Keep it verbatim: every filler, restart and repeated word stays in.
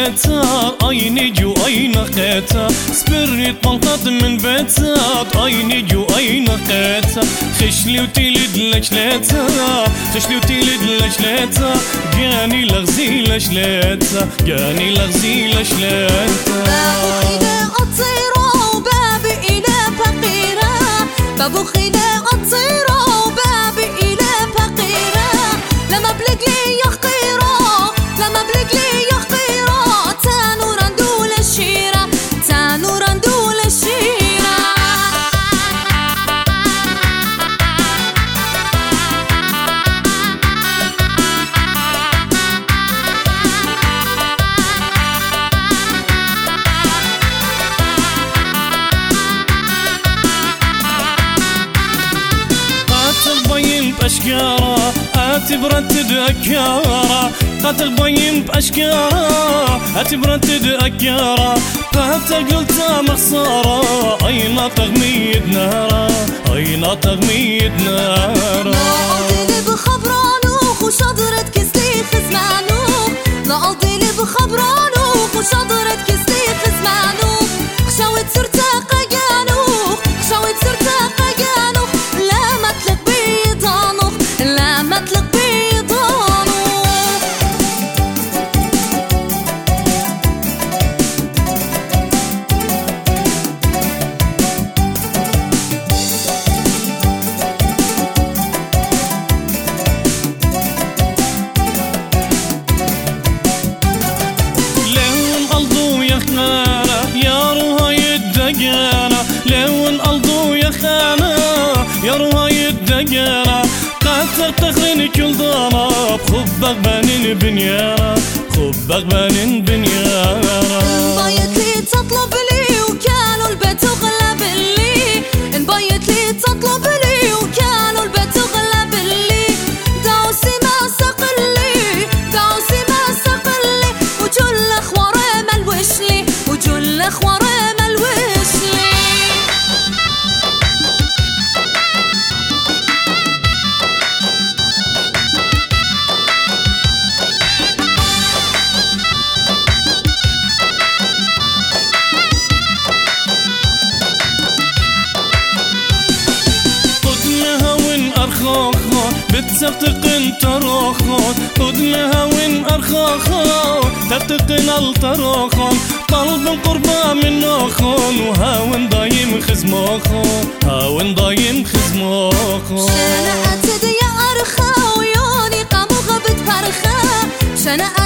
بيتها اي نجو اي نقيتها سبريت منطط من بيتها اي نجو اي نقيتها خشلي وتلد لشليتها خشلي وتلد لشليتها جاني لغزي لشليتها جاني لغزي لشليتها بابو خينا أطيرة وباب إلى فقيرة بابو خينا أطيرة وباب إلى فقيرة لما بلق لي يخيرة لما بلق لي يخيرة تانو رندول الشيرة تانو رندول الشيرة بأشكارا آتي برتد أكارا قاتل بين بأشكارا آتي برتد أكارا قاتل قلتا مخسارا أين تغميد نارا أين تغميد نارا لا أضيلي بخبرانوخ وشضرت كسلي خزمانوخ لا أضيلي بخبرانوخ وشضرت كسلي خزمانوخ خشاوت سرتا قيانوخ خشاوت سرتا قيانوخ لا مطلق بيضانوخ لا مطلق بيضانوخ لون قلبو يا خانا يا رواية دقارة قاتل تخرين كل ضرب خبك بانين بنيارة خبك بانين بنيارة انبايت لي تطلب لي وكانوا البيت غلب لي انبايت لي تطلب لي وكانوا البيت غلب لي داوسي ما سقل لي داوسي ما سقل لي وجل اخواري ملوش لي وجل اخواري ملوش لي بتسقطن تراخون خدنها وين أرخاخون ترتقن التراخون قلب قربا من ناخون وهاون دايم خزماخون هاون دايم خزماخون شنا أتدي أرخا ويوني قامو غبت فرخا شنا